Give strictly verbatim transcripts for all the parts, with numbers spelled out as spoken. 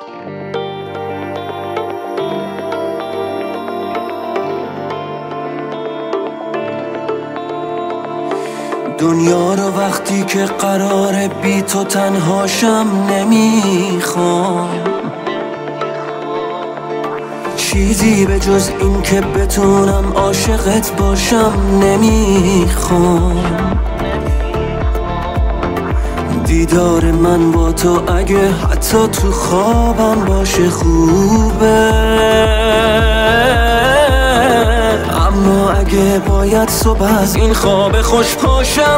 دنیا رو وقتی که قراره بی تو تنهاشم نمیخوام، چیزی به جز این که بتونم عاشقت باشم نمیخوام. دیدار من با تو اگه حتی تو خوابم باشه خوبه، اما اگه باید صبح از این خواب خوش پاشم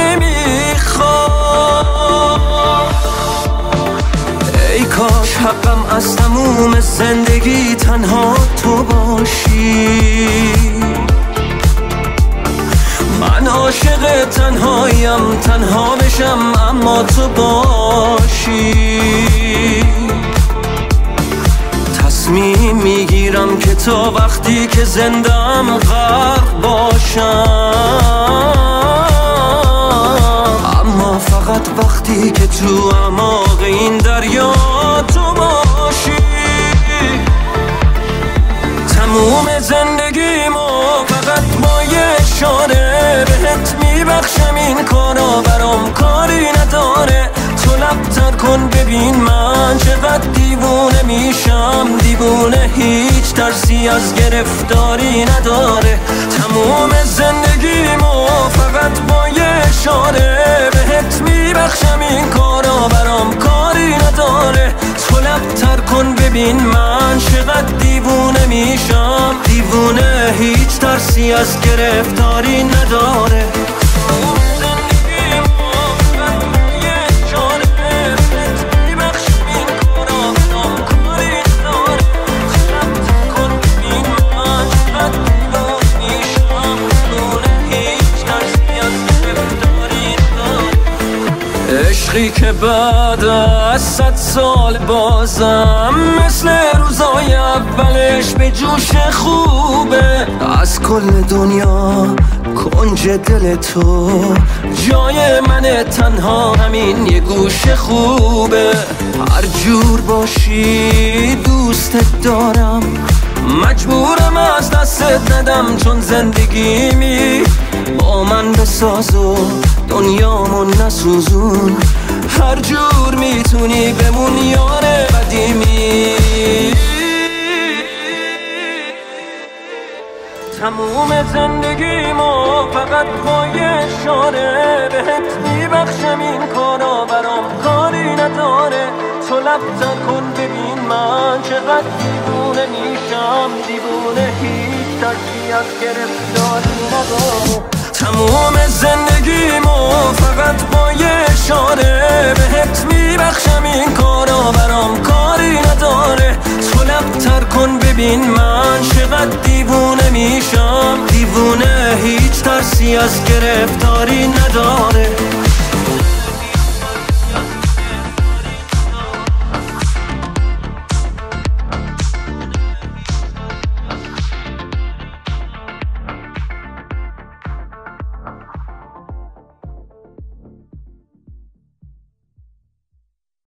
نمیخوام. ای کاش حقم از تموم زندگی تنها تو باشی، من عاشق تنهایم، تنها بشم اما تو باشی. تصمیم میگیرم که تا وقتی که زندم غرق باشم، اما فقط وقتی که تو اعماق این دریا تو باشی. تموم زندگیمو فقط با یه اشاره بهت میبخشم، این کارا برام کاری نداره. تو لب‌تر کن ببین من چقدر دیوونه میشم، دیوونه هیچ ترسی از گرفتاری نداره. تموم زندگیمو فقط با یه اشاره بهت میبخشم، این کارا برام کاری نداره. تو لب‌تر کن ببین من چقدر دیوونه میشم، دیوونه هیچ ترسی از گرفتاری نداره. عشقی که بعد از صد سال بازم مثل روزای اولش به جوش خوبه. از کل دنیا کنج دل تو جای من، تنها همین یه گوش خوبه. هر جور باشی دوستت دارم، مجبورم از دستت ندم، چون زندگیمی با من بساز و دنیامو نسوزون. هر جور میتونی بمون یار قدیمی. تموم زندگیمو فقط با یه اشاره بهت میبخشم، این کارا برام کاری نداره. تو لب‌تر کن ببین من چقدر دیوونه میشم، دیوونه هیچ ترسی از گرفتاری نداره. تموم زندگیمو فقط با یه اشاره بهت میبخشم، این کارا برام کاری نداره. تو لب‌تر کن ببین من چقدر دیوونه میشم، دیوونه هیچ ترسی از گرفتاری نداره.